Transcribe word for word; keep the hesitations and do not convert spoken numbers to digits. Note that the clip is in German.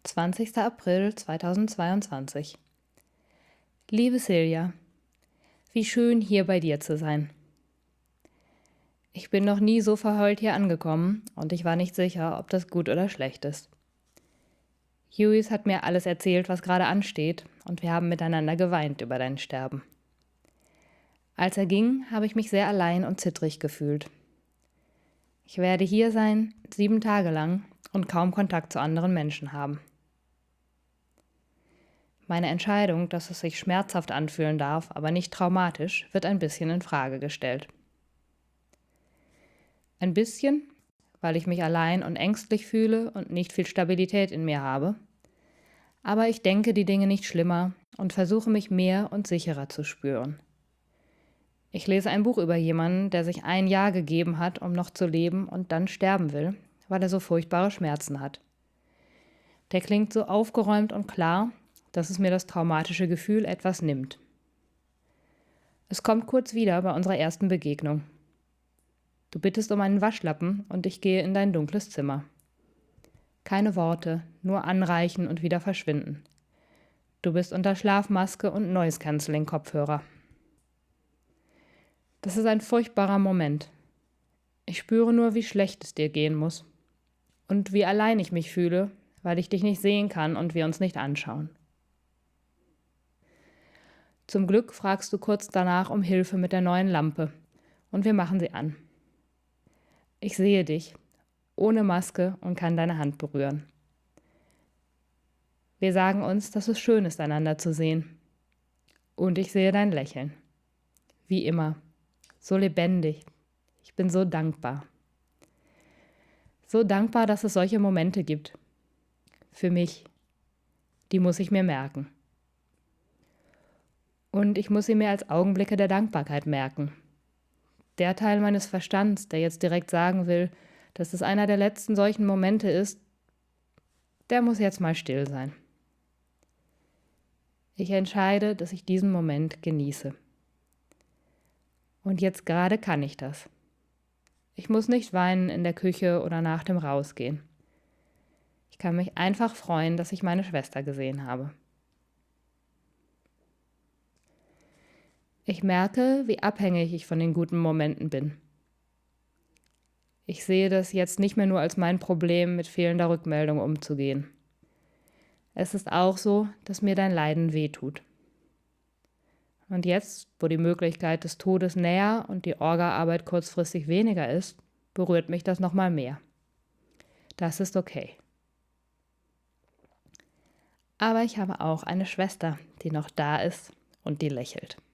zwanzigster April zweitausendzweiundzwanzig. Liebe Silja, wie schön hier bei dir zu sein. Ich bin noch nie so verheult hier angekommen und ich war nicht sicher, ob das gut oder schlecht ist. Hughys hat mir alles erzählt, was gerade ansteht, und wir haben miteinander geweint über dein Sterben. Als er ging, habe ich mich sehr allein und zittrig gefühlt. Ich werde hier sein, sieben Tage lang, und kaum Kontakt zu anderen Menschen haben. Meine Entscheidung, dass es sich schmerzhaft anfühlen darf, aber nicht traumatisch, wird ein bisschen in Frage gestellt. Ein bisschen, weil ich mich allein und ängstlich fühle und nicht viel Stabilität in mir habe. Aber ich denke die Dinge nicht schlimmer und versuche mich mehr und sicherer zu spüren. Ich lese ein Buch über jemanden, der sich ein Jahr gegeben hat, um noch zu leben und dann sterben will, weil er so furchtbare Schmerzen hat. Der klingt so aufgeräumt und klar, dass es mir das traumatische Gefühl etwas nimmt. Es kommt kurz wieder bei unserer ersten Begegnung. Du bittest um einen Waschlappen und ich gehe in dein dunkles Zimmer. Keine Worte, nur anreichen und wieder verschwinden. Du bist unter Schlafmaske und Noise-Canceling-Kopfhörer. Das ist ein furchtbarer Moment. Ich spüre nur, wie schlecht es dir gehen muss. Und wie allein ich mich fühle, weil ich dich nicht sehen kann und wir uns nicht anschauen. Zum Glück fragst du kurz danach um Hilfe mit der neuen Lampe und wir machen sie an. Ich sehe dich, ohne Maske, und kann deine Hand berühren. Wir sagen uns, dass es schön ist, einander zu sehen. Und ich sehe dein Lächeln. Wie immer. So lebendig. Ich bin so dankbar. So dankbar, dass es solche Momente gibt. Für mich. Die muss ich mir merken. Und ich muss sie mir als Augenblicke der Dankbarkeit merken. Der Teil meines Verstands, der jetzt direkt sagen will, dass es einer der letzten solchen Momente ist, der muss jetzt mal still sein. Ich entscheide, dass ich diesen Moment genieße. Und jetzt gerade kann ich das. Ich muss nicht weinen in der Küche oder nach dem Rausgehen. Ich kann mich einfach freuen, dass ich meine Schwester gesehen habe. Ich merke, wie abhängig ich von den guten Momenten bin. Ich sehe das jetzt nicht mehr nur als mein Problem, mit fehlender Rückmeldung umzugehen. Es ist auch so, dass mir dein Leiden wehtut. Und jetzt, wo die Möglichkeit des Todes näher und die Orga-Arbeit kurzfristig weniger ist, berührt mich das nochmal mehr. Das ist okay. Aber ich habe auch eine Schwester, die noch da ist und die lächelt.